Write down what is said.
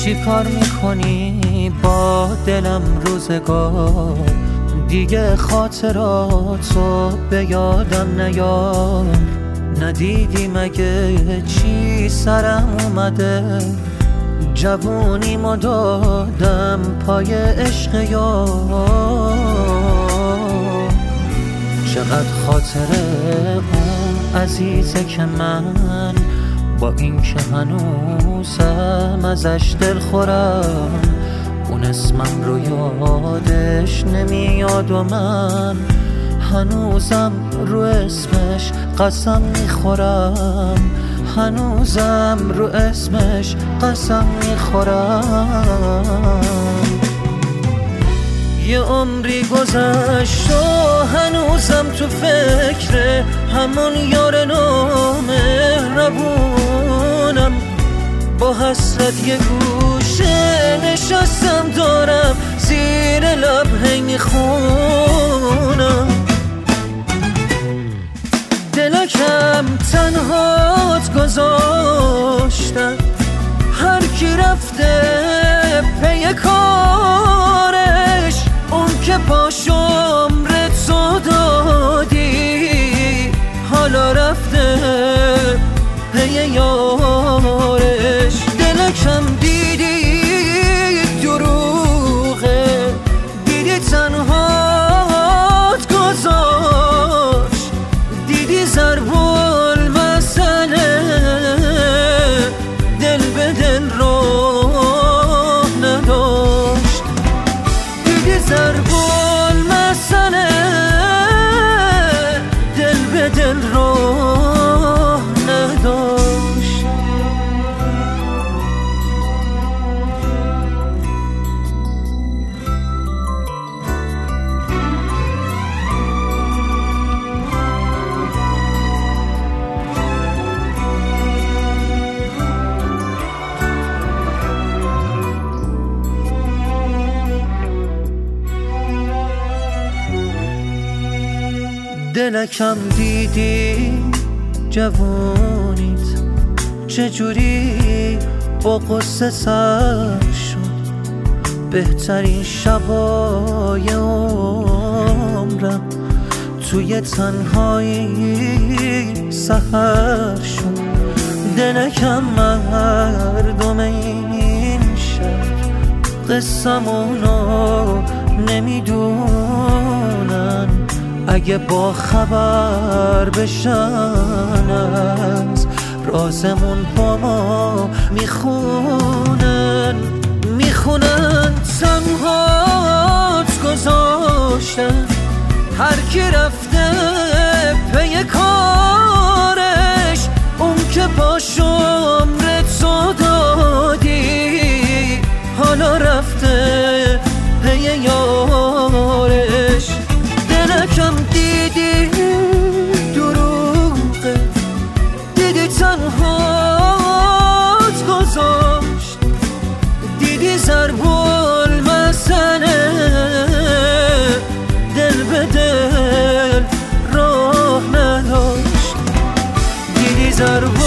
چی کار میکنی با دلم روزگار؟ دیگه خاطراتو به یادم نیار. ندیدی مگه چی سرم اومده؟ جوونیمو دادم پای عشق یار. چقدر خاطره اون عزیزه که من با این که هنوزم ازش دل خورم. اون اسمم رو یادش نمیاد و من هنوزم رو اسمش قسم میخورم. هنوزم رو اسمش قسم میخورم. یه عمری گذشت و هنوزم تو فکر همون یار نامهربونم. با حسرت یه گوشه نشستم دارم زیر لب هی میخونم. دلکم تنهات گذاشتم، هر کی رفته پی کارش. اون که پاش عمر تو دادی حالا رفته پی یارش. دلکم دیدی دروغه، دیدی تنهات گذاشت، دیدی ضرب المثله دل به دل راه نداشت. دیدی ضرب المثله دل به دل راه نداشت. دلکم دیدی جوونیت چجوری با قصه سر شد. بهترین شبای عمرم توی تنهایی سحر شد. دلکم مردم این شهر قصمونو نمیدونن. اگه با خبر بشن از رازمون با ما میخونن. تنهات گذاشتن، هر کی رفته پی کارش. اون که پاش عمر تو دادی حالا رفته پی یارش. دلکم دیدی دروغه، دیدی تنهات گذاشت، دیدی ضرب المثله دل به دل راه نداشت. دیدی ضرب